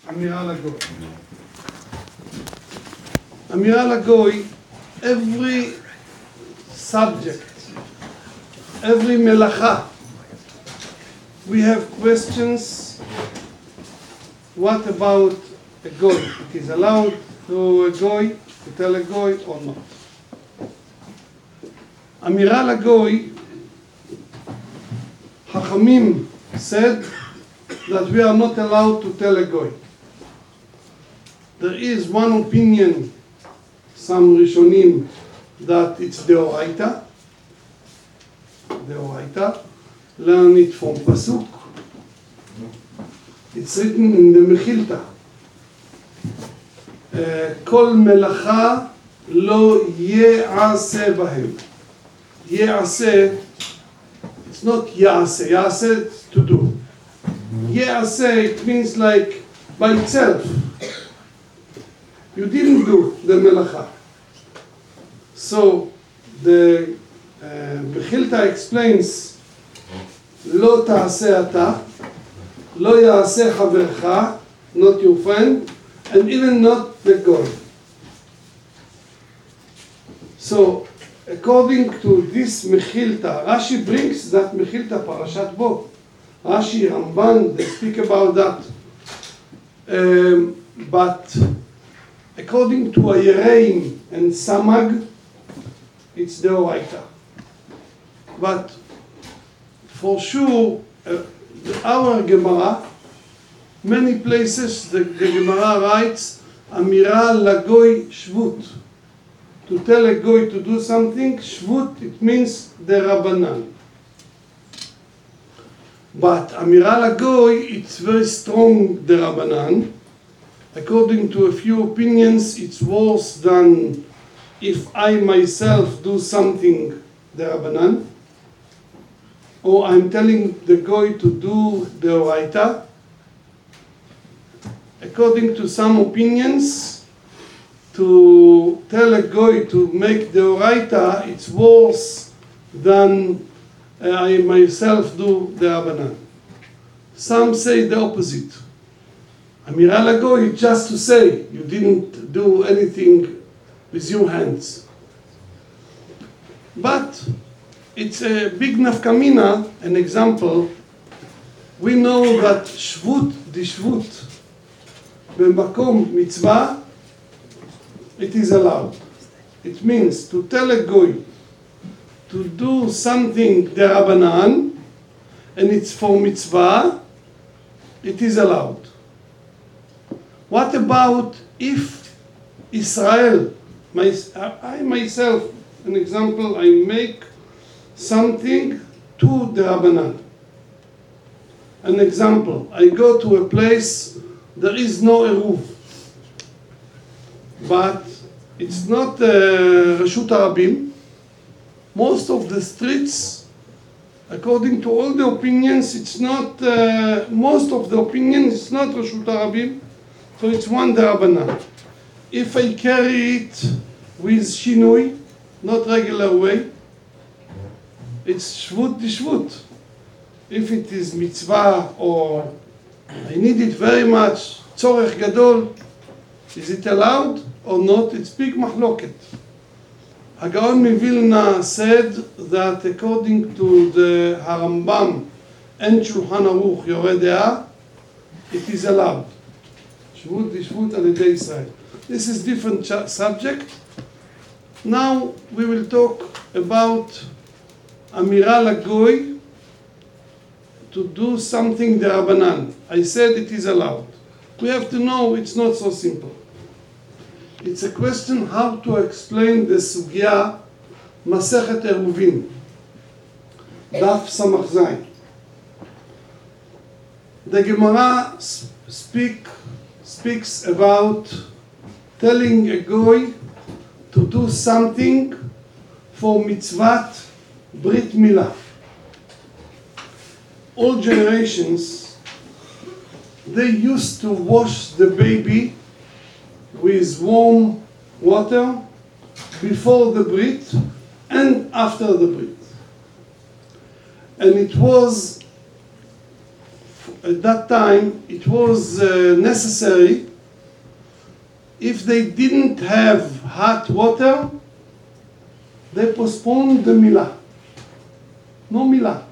אמירה לגוי. אמירה לגוי, every subject, every מלאכה, we have questions. What about a goy? It is allowed to a goy, to tell a goy or not. אמירה לגוי, חכמים said that we are not allowed to tell a goy. There is one opinion, some Rishonim, that it's deoraita. Deoraita. Learn it from Pasuk. It's written in the Mechilta. כל מלאכה לא יעשה בהם. יעשה, it's not יעשה. יעשה is to do. יעשה, it means like by itself. You didn't do the melacha. So the Mechilta explains, לא תעשה אתה, לא יעשה חברך, not your friend, and even not the God. So according to this Mechilta, Rashi brings that Mechilta Parashat Bo. Rashi, Ramban, they speak about that. But according to Ayereim and Samag, it's deoraita. But for sure, our Gemara, many places the Gemara writes, Amira lagoy shvut. To tell a goy to do something, shvut, it means derabanan. But Amira lagoy, it's very strong derabanan. According to a few opinions, it's worse than if I myself do something derabanan, or I'm telling the goy to do deoraita. According to some opinions, to tell a goy to make deoraita, it's worse than I myself do derabanan. Some say the opposite. Amira lagoy is just to say you didn't do anything with your hands. But it's a big nafkamina, an example. We know that shvut, the shvut, b'makom mitzvah, it is allowed. It means to tell a goy to do something derabanan, and it's for mitzvah, it is allowed. What about if Israel, I myself, an example, I make something to derabanan. An example, I go to a place, there is no eruv, but it's not Reshut Harabim. Most of the streets, according to all the opinions, it's not, most of the opinions, it's not Reshut Harabim, so it's one derabanan. If I carry it with shinui, not regular way, it's shvut dishvut. If it is mitzvah or I need it very much, tzorech gadol, is it allowed or not? It's big mahloket. Hagaon Mivilna said that according to the Harambam and Shulchan Aruch Yoreh De'ah, it is allowed. Shvut dishvut al yedei Israel. This is different subject. Now we will talk about Amira lagoy, to do something derabanan. I said it is allowed. We have to know it's not so simple. It's a question how to explain the sugya Masechet Eruvin, Daf Samach Zayin. The Gemara speaks about telling a goy to do something for mitzvat Brit Milah. All generations, they used to wash the baby with warm water before the Brit and after the Brit. And it was at that time, it was necessary. If they didn't have hot water, they postponed the milah. No milah.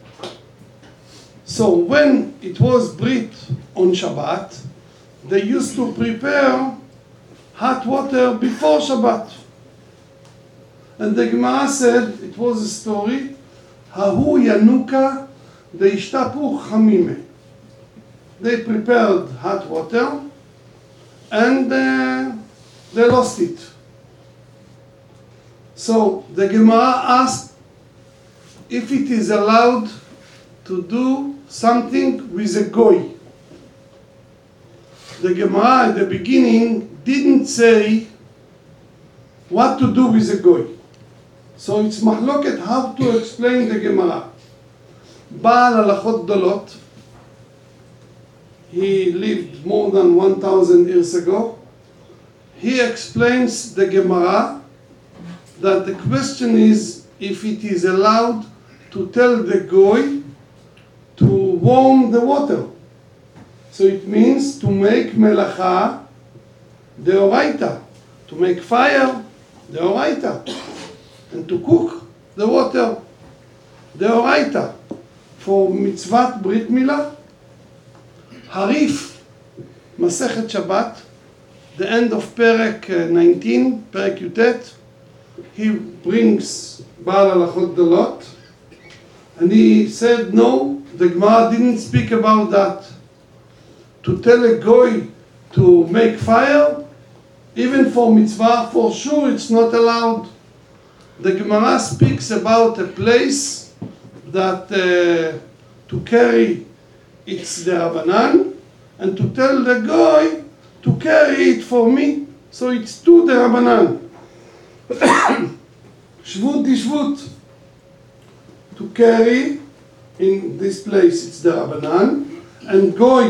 So when it was Brit on Shabbat, they used to prepare hot water before Shabbat. And the Gemara said, it was a story, Hahu Yanuka Deishtapu Chamime. They prepared hot water and they lost it. So the Gemara asked if it is allowed to do something with a goy. The Gemara at the beginning didn't say what to do with a goy. So it's mahloket how to explain the Gemara. Baal Halachot Dolot, he lived more than 1,000 years ago. He explains the Gemara that the question is if it is allowed to tell the goy to warm the water. So it means to make melacha deoraita, to make fire deoraita, and to cook the water deoraita for mitzvat brit milah. Harif, Masechet Shabbat, the end of Perek 19, Perek Yutet, he brings Baal Halachot Dolot, and he said, no, the Gemara didn't speak about that. To tell a goy to make fire, even for mitzvah, for sure it's not allowed. The Gemara speaks about a place that to carry it's the Rabbanan, and to tell the goy to carry it for me, so it's to the Rabbanan. Shvut dishvut, to carry in this place it's the Rabbanan, and goy,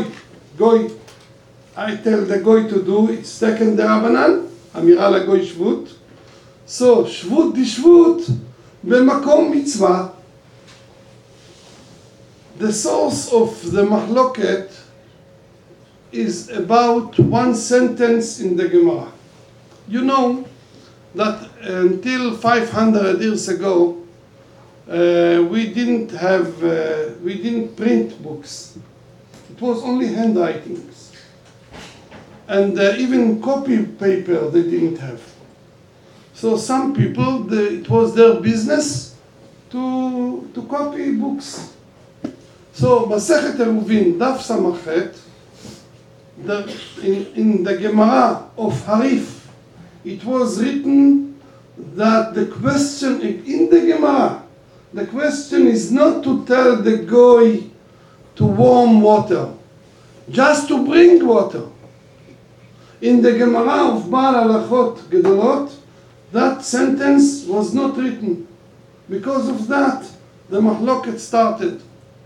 I tell the goy to do, it's second the Rabbanan, Amira lagoy shvut. So shvut dishvut, b'makom mitzvah. The source of the mahloket is about one sentence in the Gemara. You know that until 500 years ago, we didn't print books. It was only handwritings. And even copy paper they didn't have. So some people, it was their business to copy books. So, Masechet Eruvin, Daf Samachet, in the Gemara of Harif, it was written that the question in the Gemara, the question is not to tell the goy to warm water, just to bring water. In the Gemara of Baal Halachot Gedolot, that sentence was not written. Because of that, the mahloket started.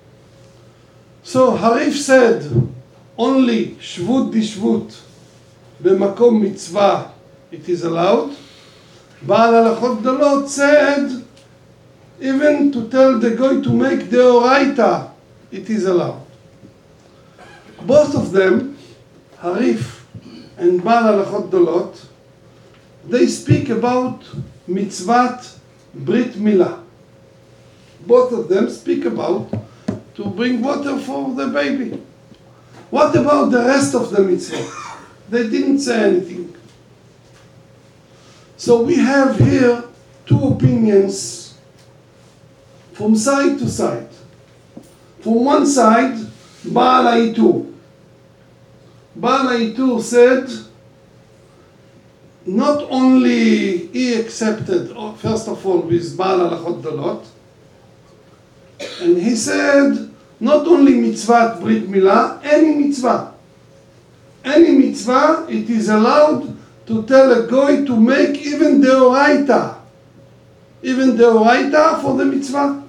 So Harif said, only shvut dishvut, b'makom mitzvah, it is allowed. Baal Halachot Dolot said, even to tell the goy to make deoraita, it is allowed. Both of them, Harif and Baal Halachot Dolot, they speak about mitzvat brit milah. Both of them speak about to bring water for the baby. What about the rest of the mitzvot? They didn't say anything. So we have here two opinions from side to side. From one side, Baal HaItur. Baal HaItur said, not only he accepted, first of all, with Baal Halachot Dolot, and he said, not only mitzvah brit milah, any mitzvah. Any mitzvah, it is allowed to tell a goy to make even deoraita. Even deoraita for the mitzvah.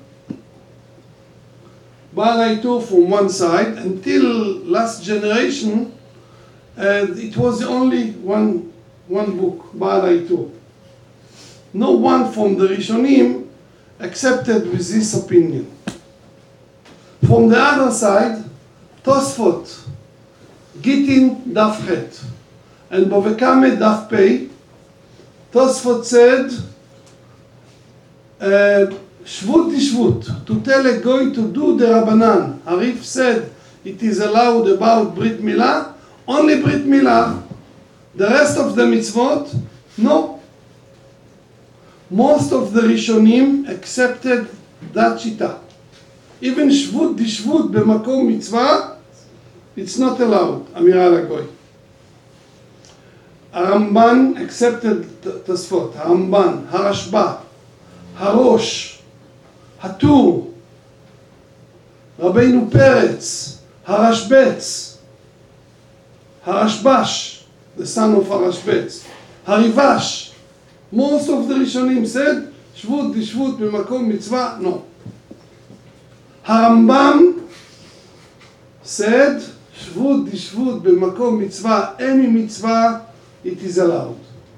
Baal HaItur from one side, until last generation, it was only one book, Baal HaItur. No one from the Rishonim accepted with this opinion. From the other side, תוספות, גיטין דף ח' and בובקמה דף פ', תוספות said, shvut dishvut, to tell a goy to do the Rabbanan. Harif said it is allowed about Brit Milah, only Brit Milah. The rest of the mitzvot, no. Most of the Rishonim accepted that shita. Even shvut dishvut b'makom mitzvah, it's not allowed, Amira lagoy. Haramban accepted Tosfot, Haramban, Harashba, Harosh, Hatur, Rabbeinu Peretz, Harashbetz, Harashbash, the son of Harashbetz, Harivash. Most of the Rishonim said, Shvut dishvut b'makom mitzvah, no. Harambam said, Shvut dishvut b'makom mitzvah, any mitzvah, it is allowed.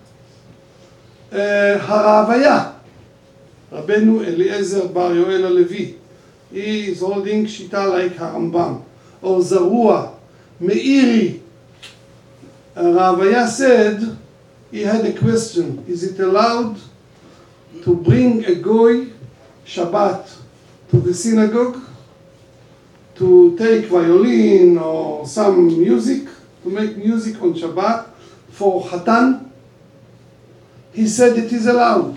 Haravaya, Rabbeinu Eliezer Bar Yoel HaLevi, he is holding shita like Harambam. Or Zarua, Meiri. Haravaya said, he had a question, is it allowed to bring a goy Shabbat to the synagogue to take violin or some music, to make music on Shabbat for Hatan? He said it is allowed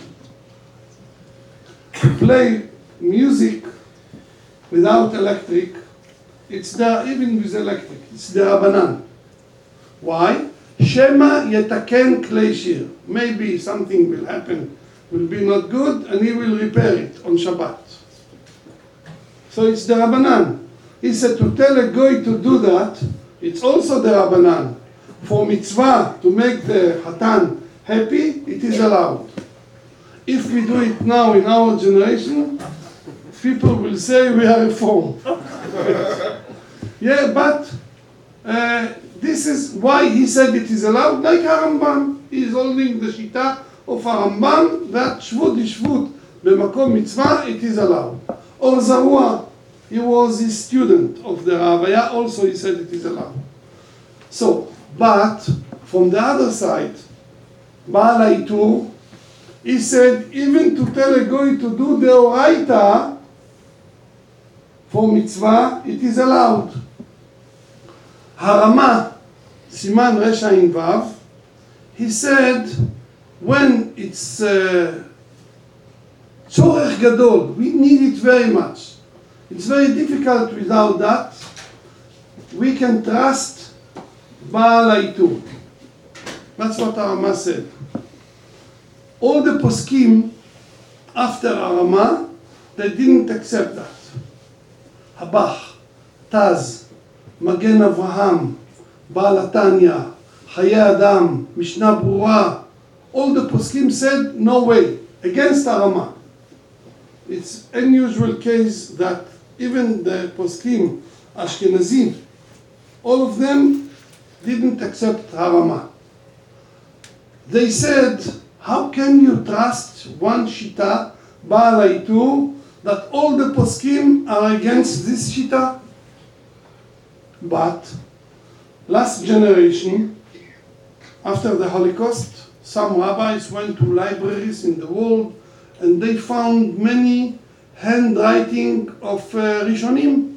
to play music without electric. It's there, even with electric, it's the Rabbanan. Why? Shema yetaken klei shir. Maybe something will happen, will be not good, and he will repair it on Shabbat. So it's the Rabbanan. He said to tell a goy to do that, it's also the Rabbanan. For mitzvah, to make the Hatan happy, it is allowed. If we do it now in our generation, people will say we are reformed. Yeah, but this is why he said it is allowed, like Harambam. He is holding the shita of Harambam that shvut dishvut b'makom mitzvah, it is allowed. Or Zarua, he was a student of the Ravaya, also he said it is allowed. So, but from the other side, Baal HaItur, he said even to tell a goy to do the Oraita for mitzvah, it is allowed. Harama, Siman Resh Ayin Vav, he said when it's tzorech gadol, we need it very much. It's very difficult without that. We can trust Baal HaItur. That's what Harama said. All the poskim after Harama, they didn't accept that. Habach, Taz, Magen Avraham, Baal HaTanya, Chaye Adam, Mishnah Brura, all the poskim said no way, against Harama. It's unusual case that even the poskim, Ashkenazim, all of them didn't accept Harama. They said, how can you trust one shita, Baal HaItur, that all the poskim are against this shita? But last generation, after the Holocaust, some rabbis went to libraries in the world and they found many handwriting of Rishonim.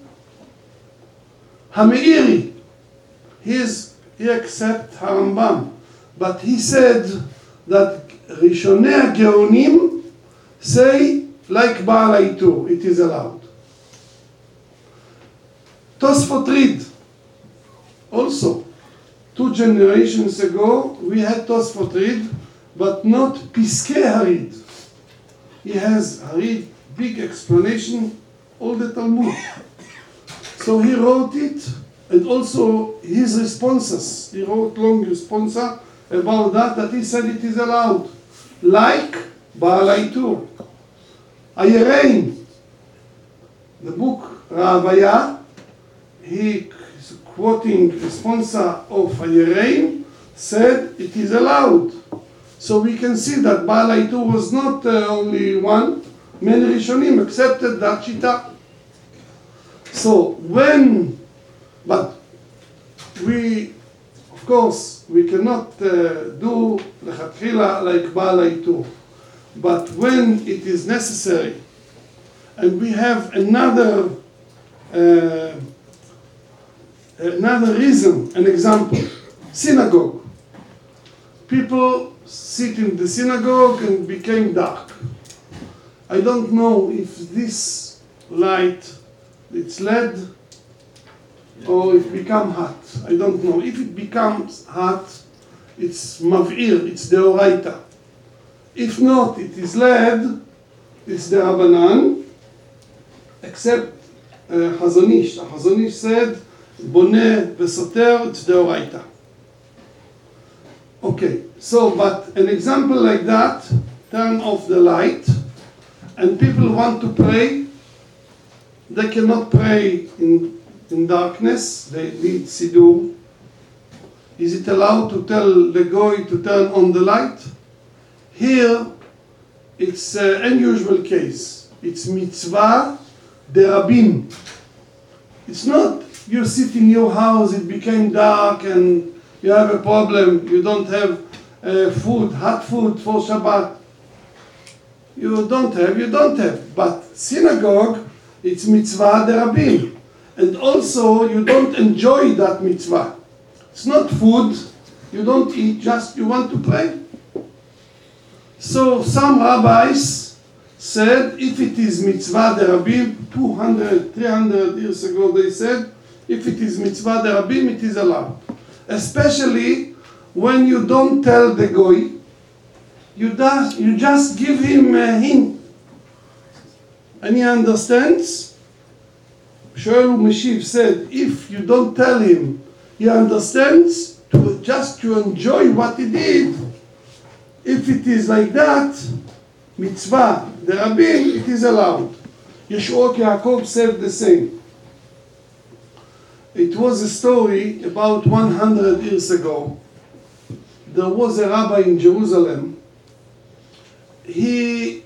Hameiri, he accepts Harambam, but he said that Rishonei HaGeonim say like Baal HaItur, it is allowed. Tosfot read, also, 2 generations ago, we had Tosfot read, but not Piskei Harid. He has Harid, big explanation, all the Talmud. So he wrote it, and also his responses. He wrote long responsa about that he said it is allowed. Like Baal HaItur. Ayerein, the book Ravaya, he is quoting responsa of Ayerein, said it is allowed. So we can see that Baal HaItur was not only one, many Rishonim accepted that shita. So when But we, of course, we cannot do lechatchila like Baal HaItur. But when it is necessary, and we have another reason, an example, synagogue. People sit in the synagogue and became dark. I don't know if this light, it's LED, or it become hot. I don't know. If it becomes hot, it's mav'ir, it's deoraita. If not, it is LED, it's the Rabbanan, except Chazon Ish. The Chazon Ish said, Boneh v'soter, it's deoraita. Okay, so, but an example like that, turn off the light, and people want to pray, they cannot pray in darkness, they need Siddur. Is it allowed to tell the goy to turn on the light? Here, it's an unusual case. It's mitzvah derabim. It's not you sit in your house, it became dark and you have a problem, you don't have food, hot food for Shabbat. You don't have. But synagogue, it's mitzvah derabim. And also, you don't enjoy that mitzvah. It's not food, you don't eat, just you want to pray. So some rabbis said, if it is mitzvah derabim, 200, 300 years ago they said, if it is mitzvah derabim, it is allowed. Especially when you don't tell the goy, you just give him a hint. And he understands. Shoel Meshiv said, if you don't tell him, he understands, just to enjoy what he did. If it is like that, mitzvah, the rabbin, it is allowed. Yeshua Yaakov said the same. It was a story about 100 years ago. There was a rabbi in Jerusalem. He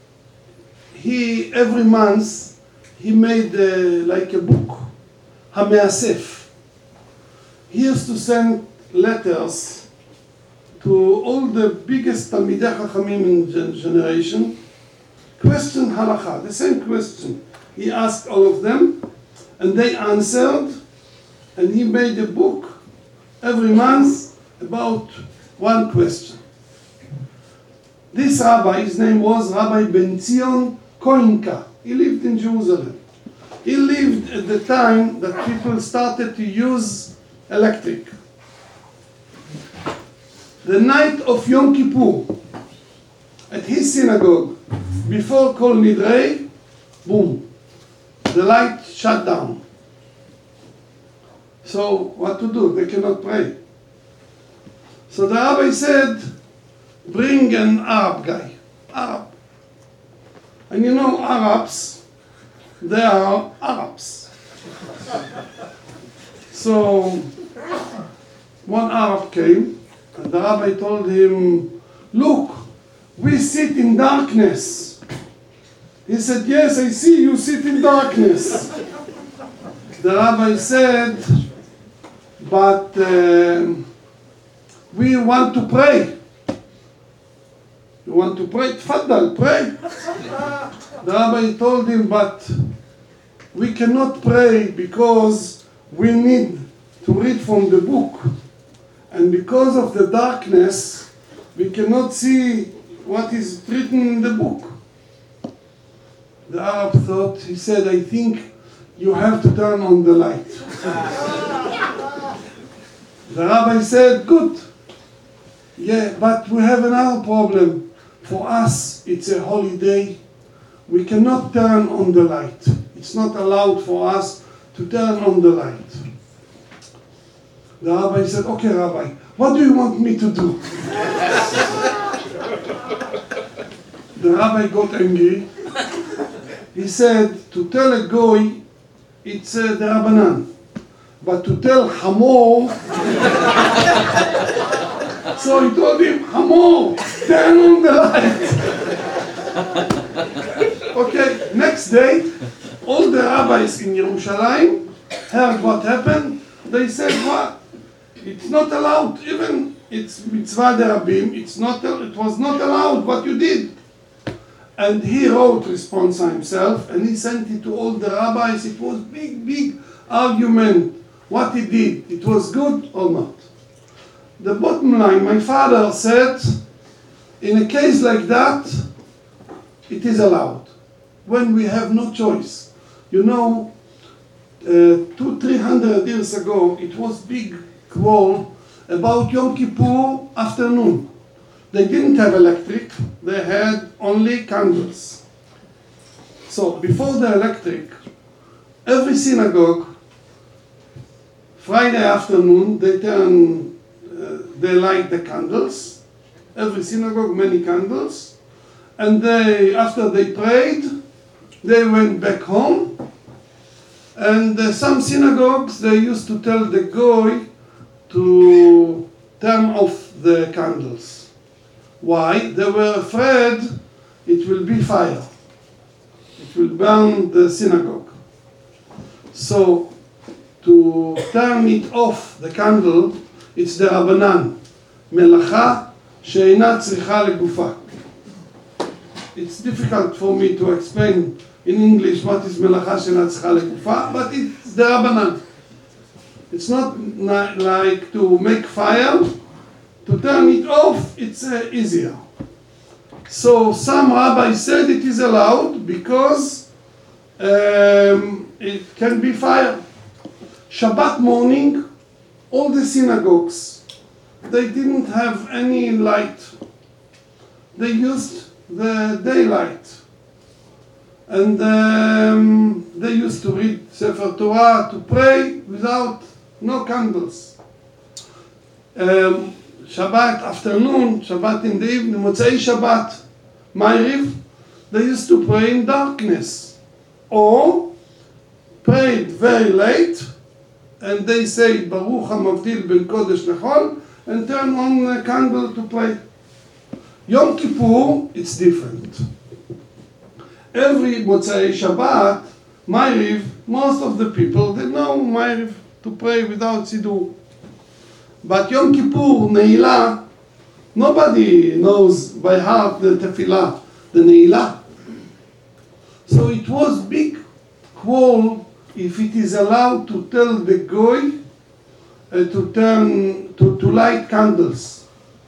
every month, he made like a book, HaMeasef. He used to send letters to all the biggest Talmidei Chachamim in generation, question halakha, the same question. He asked all of them, and they answered, and he made a book every month about one question. This rabbi, his name was Rabbi Ben Zion Koinka. He lived in Jerusalem. He lived at the time that people started to use electric. The night of Yom Kippur, at his synagogue, before Kol Nidrei, boom, the light shut down. So what to do? They cannot pray. So the rabbi said, bring an Arab guy, Arab. And you know Arabs, they are Arabs. So one Arab came, and the rabbi told him, look, we sit in darkness. He said, yes, I see you sit in darkness. The rabbi said, but we want to pray. You want to pray? Tfaddal, pray. The rabbi told him, but we cannot pray because we need to read from the book. And because of the darkness, we cannot see what is written in the book. The Arab thought, he said, I think you have to turn on the light. The rabbi said, good. Yeah, but we have another problem. For us, it's a holiday. We cannot turn on the light. It's not allowed for us to turn on the light. The rabbi said, okay, Rabbi, what do you want me to do? The rabbi got angry. He said, to tell a goy, it's the Rabbanan. But to tell Hamor, so he told him, Hamor, turn on the light. Okay, next day, all the rabbis in Yerushalayim heard what happened, they said, what? It's not allowed, even it's mitzvah derabim, it was not allowed what you did. And he wrote responsa himself, and he sent it to all the rabbis. It was big argument, what he did, it was good or not. The bottom line, my father said, in a case like that, it is allowed, when we have no choice. You know, 200-300 years ago, it was big quarrel about Yom Kippur afternoon. They didn't have electric, they had only candles. So before the electric, every synagogue, Friday afternoon, they light the candles. Every synagogue, many candles. And after they prayed, they went back home. And some synagogues, they used to tell the goy to turn off the candles. Why? They were afraid it will be fire. It will burn the synagogue. So, to turn it off, the candle, it's the Rabbanan. Melacha she'eina tzricha legufa. It's difficult for me to explain in English what is melacha she'eina tzricha legufa, but it's the Rabbanan. It's not like to make fire. To turn it off, it's easier. So some rabbis said it is allowed because it can be fire. Shabbat morning, all the synagogues, they didn't have any light. They used the daylight. And they used to read Sefer Torah, to pray without no candles. Shabbat afternoon, Shabbat in the evening, Motzei Shabbat, Ma'ariv, they used to pray in darkness. Or prayed very late, and they say, Baruch HaMavdil ben Kodesh Lechol, and turn on a candle to pray. Yom Kippur, it's different. Every Motzei Shabbat, Ma'ariv, most of the people, they know Ma'ariv to pray without Siddur. But Yom Kippur, Ne'ilah, nobody knows by heart the Tefillah, the Ne'ilah. So it was big quarrel if it is allowed to tell the goy to light candles.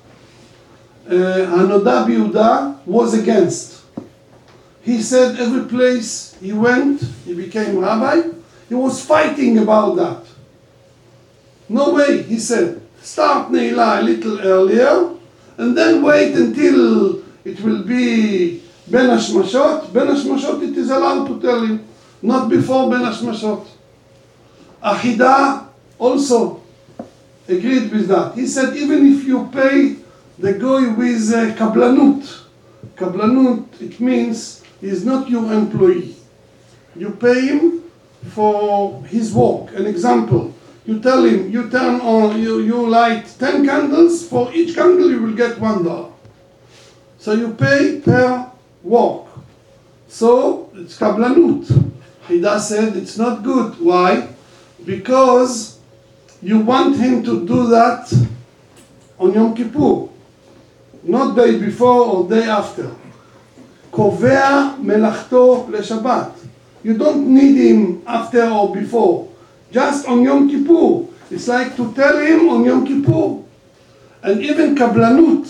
Hanoda Yehuda was against. He said every place he went, he became rabbi, he was fighting about that. No way, he said. Start Ne'ilah a little earlier, and then wait until it will be Ben Hashmashot. Ben Hashmashot it is allowed to tell him, not before Ben Hashmashot. Ahida also agreed with that. He said even if you pay the goy with kablanut, kablanut it means he is not your employee. You pay him for his work. An example. You tell him, you turn on, you light 10 candles, for each candle you will get $1. So you pay per work. So it's kablanut. Hida said it's not good. Why? Because you want him to do that on Yom Kippur, not day before or day after. Kovea melachto leShabbat. You don't need him after or before. Just on Yom Kippur. It's like to tell him on Yom Kippur. And even kablanut.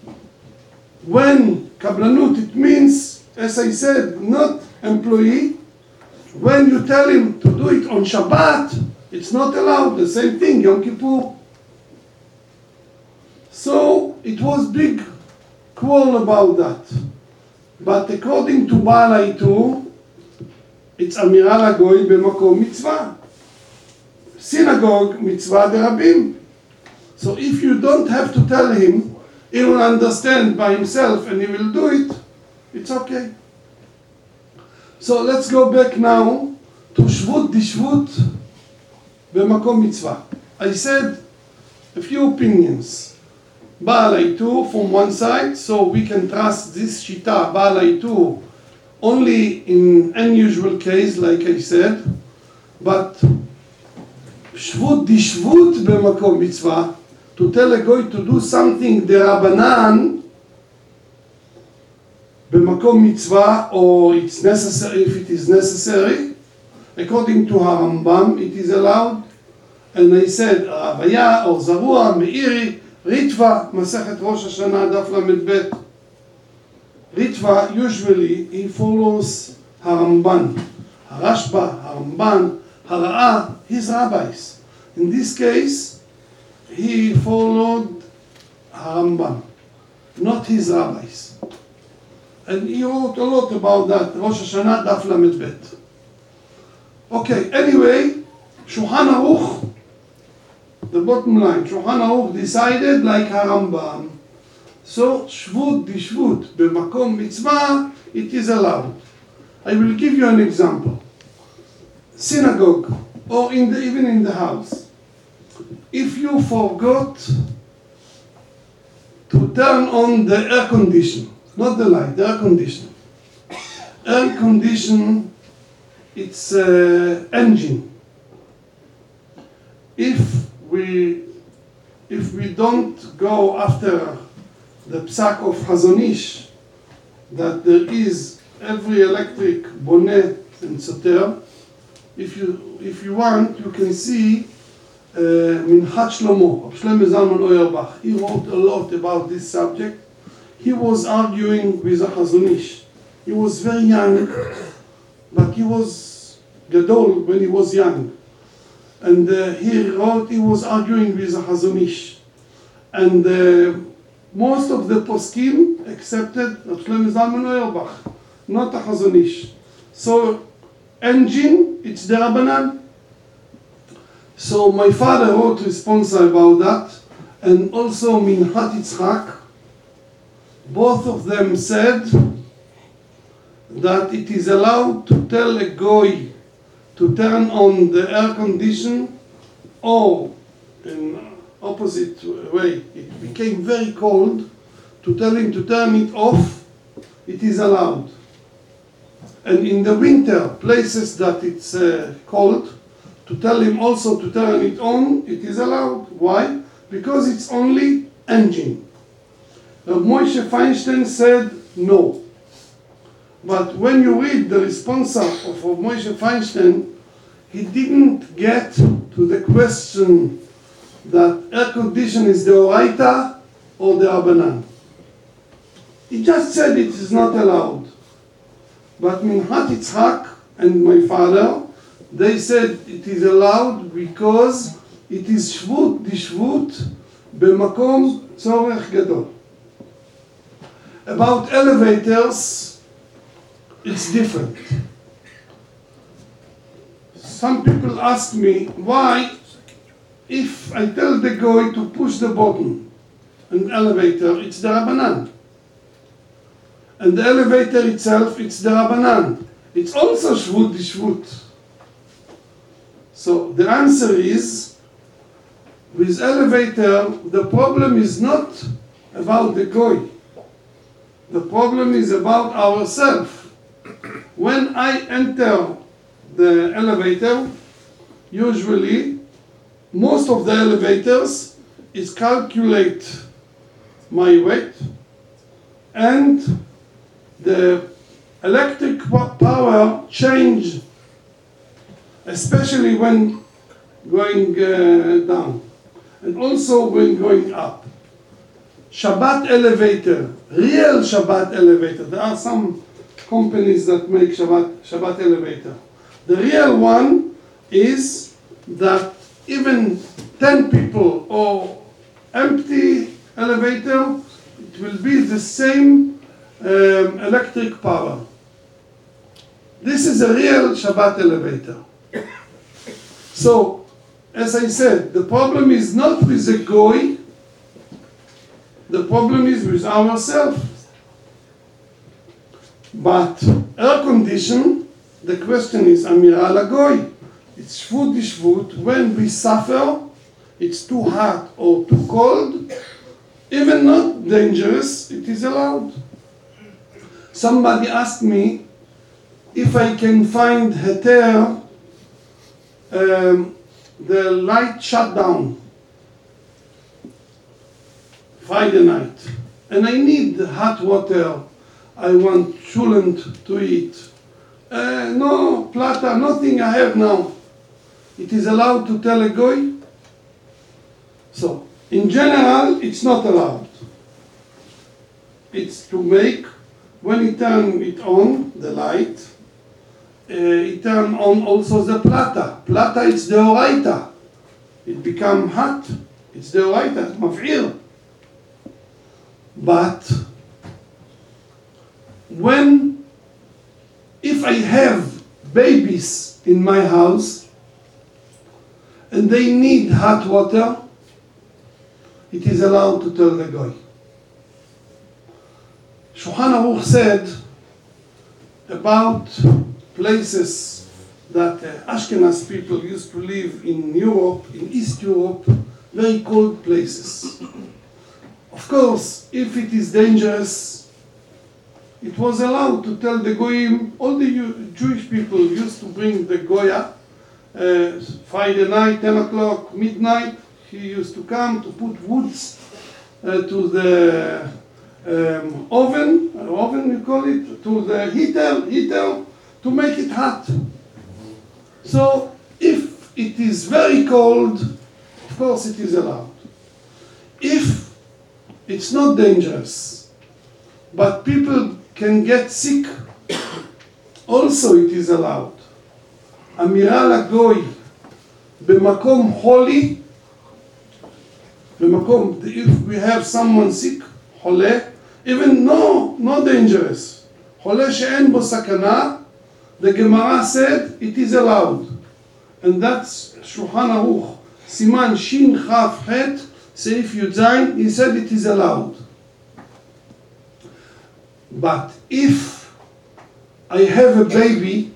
When kablanut, it means, as I said, not employee. When you tell him to do it on Shabbat, it's not allowed. The same thing, Yom Kippur. So it was big quarrel about that. But according to Baal HaItur, it's Amira Lagoy b'makom mitzvah. Synagogue mitzvah derabim. So if you don't have to tell him, he will understand by himself and he will do it, it's okay. So let's go back now to Shvut Dishvut b'makom mitzvah. I said a few opinions. Baal HaItur from one side, so we can trust this shita, Baal HaItur, only in unusual case, like I said, but שבות דשבות במקום מצווה, to tell a goy to do something דרבנן, במקום מצווה, or it's necessary, if it is necessary, according to Harambam, it is allowed. And I said, Ravaya, or Zarua, Meiri, Ritva, Masechet Rosh Hashanah, Daf Lamed Bet. Ritva, usually, he follows Harambam. Harashba, Harambam, Hara'a, his rabbis. In this case, he followed Harambam, not his rabbis. And he wrote a lot about that, Rosh Hashanah, Daf Lamed Bet. Okay, anyway, Shulchan Aruch, the bottom line, Shulchan Aruch decided like Harambam. So, Shvut Dishvut, B'makom Mitzvah, it is allowed. I will give you an example. Synagogue, or even in the house. If you forgot to turn on the air conditioner, not the light, the air conditioner. Air conditioner, it's engine. If we don't go after the psak of Chazon Ish, that there is every electric bonnet and soter, if you want, you can see Minchat Shlomo, Shlomo Zalman Auerbach. He wrote a lot about this subject. He was arguing with a Chazon Ish. He was very young, but he was gadol when he was young. And he wrote, he was arguing with a Chazon Ish. And most of the poskim accepted Shlomo Zalman Auerbach, not a Chazon Ish. So, engine, it's the Rabbanan. So my father wrote response about that, and also Minchat Yitzchak. Both of them said that it is allowed to tell a goy to turn on the air condition, or in opposite way, it became very cold, to tell him to turn it off, it is allowed. And in the winter, places that it's cold, to tell him also to turn it on, it is allowed. Why? Because it's only engine. Moshe Feinstein said no. But when you read the response of Moshe Feinstein, he didn't get to the question that air condition is the Oraita or the Rabbanan. He just said it is not allowed. But Minchat Yitzchak and my father, they said it is allowed because it is shvut dishvut b'makom tzorech gadol. About elevators, it's different. Some people ask me why, if I tell the guy to push the button, an elevator, it's the Rabbanan. And the elevator itself, it's the Rabbanan. It's also shvut dishvut. So the answer is, with elevator, the problem is not about the goy. The problem is about ourselves. When I enter the elevator, usually, most of the elevators is calculate my weight, and the electric power change, especially when going down, and also when going up. Shabbat elevator, real Shabbat elevator. There are some companies that make Shabbat elevator. The real one is that even 10 people or empty elevator, it will be the same electric power. This is a real Shabbat elevator. So, as I said, the problem is not with the goy, the problem is with ourselves. But air condition, the question is Amira Lagoy. It's shvut dishvut. When we suffer, it's too hot or too cold, even not dangerous, it is allowed. Somebody asked me if I can find heter the light shut down Friday night, and I need hot water. I want cholent to eat. No plata, nothing I have now. It is allowed to tell a goy? So, in general, it's not allowed. It's to make, when you turn it on, the light, it turn on also the plata. Plata is the oraita. It become hot. It's the oraita, maf'ir. But if I have babies in my house and they need hot water, it is allowed to tell the goy. Shulchan Aruch said about places that Ashkenaz people used to live in Europe, in East Europe, very cold places. Of course, if it is dangerous, it was allowed to tell the goyim. All the Jewish people used to bring the goya Friday night, 10 o'clock, midnight. He used to come to put woods to the oven you call it, to the heater to make it hot. So if it is very cold, of course it is allowed. If it's not dangerous, but people can get sick, also it is allowed. אמירה לגוי במקום holy, במקום, if we have someone sick, חולה, even no dangerous, חולה שאין בו סכנה, the Gemara said it is allowed. And that's Shulchan Aruch, Siman Shin Chaf Het, Seif Yud Zayin, he said it is allowed. But if I have a baby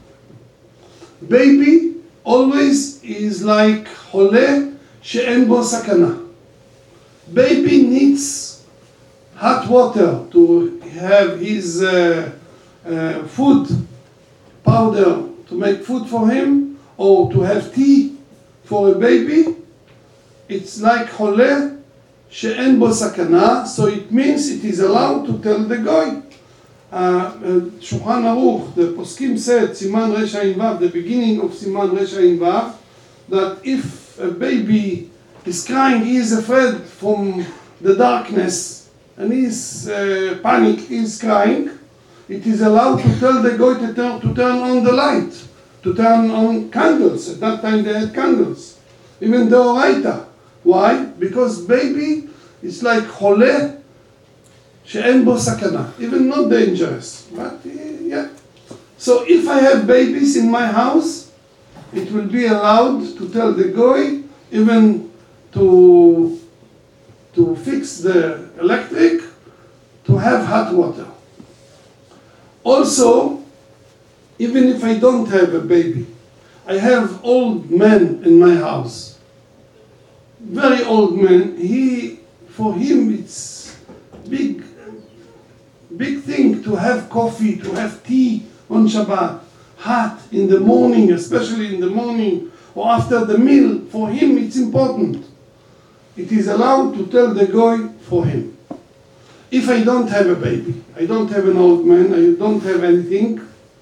always is like חולה שאין בו סכנה. Baby needs hot water to have his food powder to make food for him, or to have tea for a baby. It's like חולה שאין בו סכנה, so it means it is allowed to tell the goy. Shulchan Aruch, the poskim said, Siman Resh Ayin Vav, the beginning of Siman Resh Ayin Vav, that if a baby is crying, he is afraid from the darkness, and he is panicked, he is crying, it is allowed to tell the goy to turn on the light, to turn on candles. At that time they had candles, even the oraita. Why? Because baby is like חולה שאין בו סכנה, even not dangerous, but yeah. So if I have babies in my house, it will be allowed to tell the goy, even to fix the electric, to have hot water. Also, even if I don't have a baby, I have old men in my house, very old man. For him it's big thing to have coffee, to have tea on Shabbat, hot in the morning, especially in the morning or after the meal. For him it's important. It is allowed to tell the goy for him. If I don't have a baby, I don't have an old man, I don't have anything,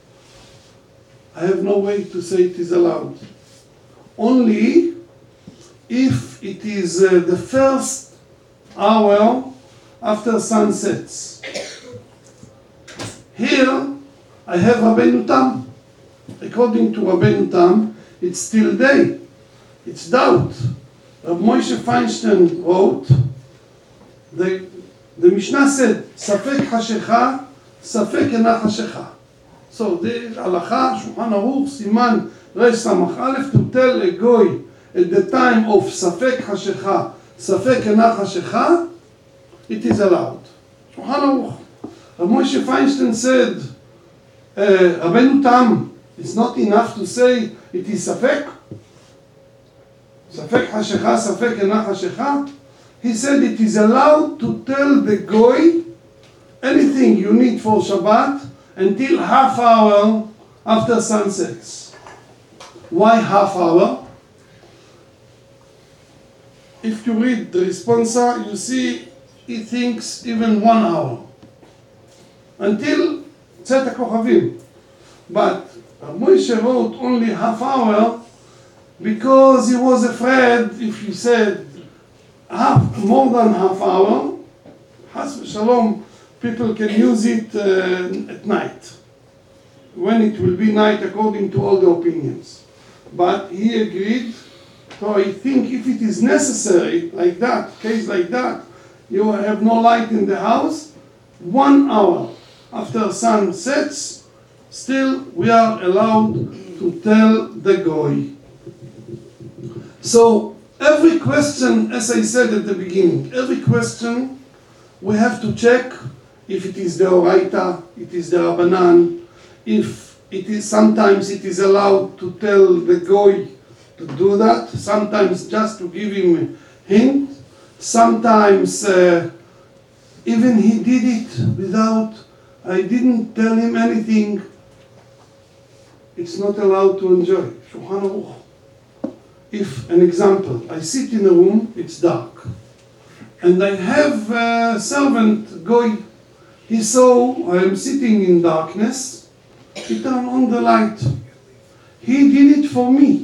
I have no way to say it is allowed. Only if it is the first hour after sunsets. Here I have Rabbeinu Tam. According to Rabbeinu Tam, it's still day. It's doubt. Rav Moshe Feinstein wrote, the Mishnah said, Safek Hashecha, Safek Ena Hashecha. So the Halacha, Shulchan Aruch, Siman Resh Samach Aleph, to tell a goy at the time of Safek Hashecha, Safek Ena Hashecha, it is allowed. Shulchan Aruch. Rav Moshe Feinstein said, Rabbeinu Tam, it's not enough to say it is Safek. Safek Hashecha, Safek Ena Hashecha. He said it is allowed to tell the goy anything you need for Shabbat until half hour after sunsets. Why half hour? if you read the responsa, you see he thinks even 1 hour. Until Tzet HaKochavim. But Moshe wrote only half hour because he was afraid if he said more than half hour, Has v'shalom, people can use it at night, when it will be night according to all the opinions. But he agreed, so I think if it is necessary, like that, case like that, you have no light in the house, 1 hour after sun sets, still we are allowed to tell the goy. So every question, as I said at the beginning, every question we have to check if it is the Oraita, it is the Rabbanan, if it is, sometimes it is allowed to tell the goy to do that, sometimes just to give him a hint, sometimes even he did it without, I didn't tell him anything, it's not allowed to enjoy. Shulchan Aruch. If, an example, I sit in a room, it's dark, and I have a servant, goy, he saw I am sitting in darkness, he turned on the light. He did it for me.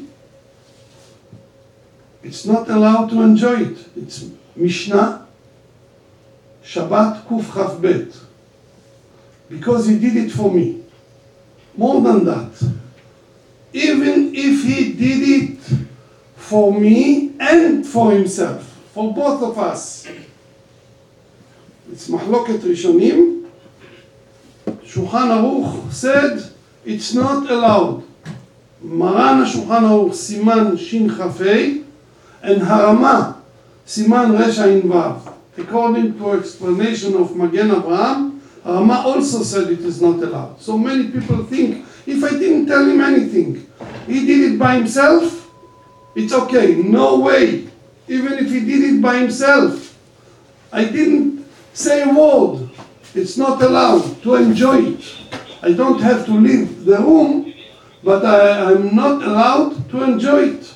It's not allowed to enjoy it. It's Mishnah, Shabbat Kuf Chaf Bet. Because he did it for me. More than that, even if he did it for me and for himself, for both of us, it's Mahloket Rishonim. Shulchan Aruch said it's not allowed. Maran Shulchan Aruch Siman Shin Chafei and Harama Siman Resh Ayin Vav. According to explanation of Magen Avraham, Harama also said it is not allowed. So many people think if I didn't tell him anything, he did it by himself, it's okay. No way. Even if he did it by himself, I didn't say a word. It's not allowed to enjoy it. I don't have to leave the room, but I'm not allowed to enjoy it.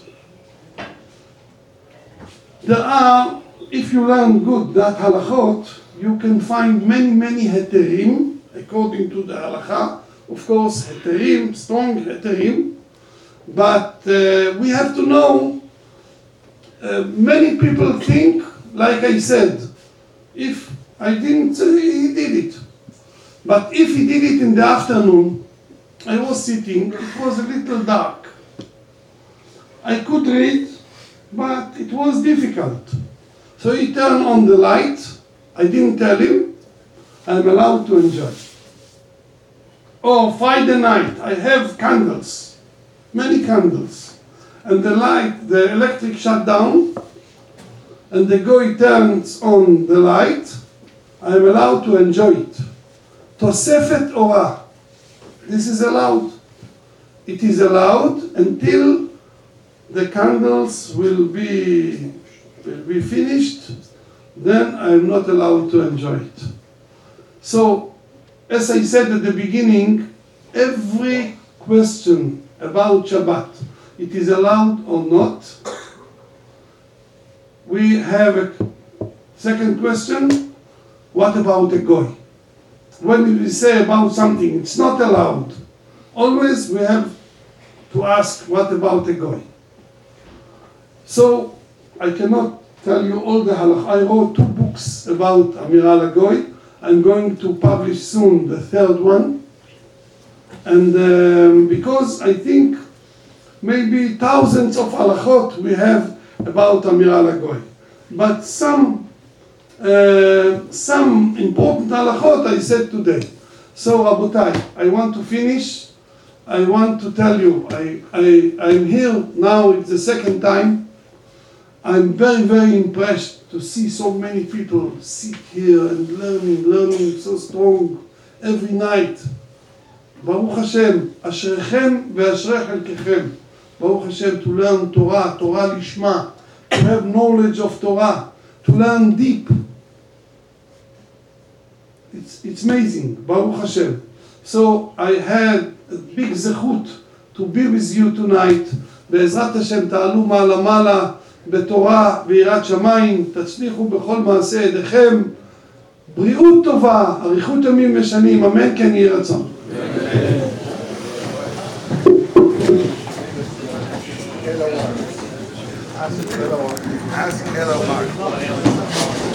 There are, if you learn good that halachot, you can find many heterim, according to the halacha. Of course, heterim, strong heterim. But we have to know, many people think, like I said, if I didn't say he did it. But if he did it in the afternoon, I was sitting, it was a little dark. I could read, but it was difficult. So he turned on the light, I didn't tell him, I'm allowed to enjoy. Or Friday night, I have candles, many candles. And the light, the electric shut down, and the goy turns on the light, I'm allowed to enjoy it. Tosefet Orah, this is allowed. It is allowed until the candles will be finished, then I'm not allowed to enjoy it. So, as I said at the beginning, every question about Shabbat, it is allowed or not. We have a second question. What about a goy? When we say about something, it's not allowed. Always we have to ask, what about a goy? So, I cannot tell you all the halach. I wrote 2 books about Amira Lagoy. I'm going to publish soon the 3rd one. And because I think maybe thousands of halachot we have about Amira Lagoy. But some important halachot I said today. So Rabotai, I want to finish. I want to tell you, I'm here now, it's the 2nd time. I'm very impressed to see so many people sit here and learning so strong every night. Baruch Hashem, Ashrechem ve'ashrech elkechem. Baruch Hashem, to learn Torah, Torah lishma, to have knowledge of Torah, to learn deep. It's amazing, Baruch Hashem. So I had a big zechut to be with you tonight. Be'ezrat Hashem, ta'alu ma'ala ma'ala, בתורה ויראת שמיים, תצליחו בכל מעשה ידיכם, בריאות טובה, אריכות ימים ושנים, אמן כן יהי רצון. Ask Hello Mark.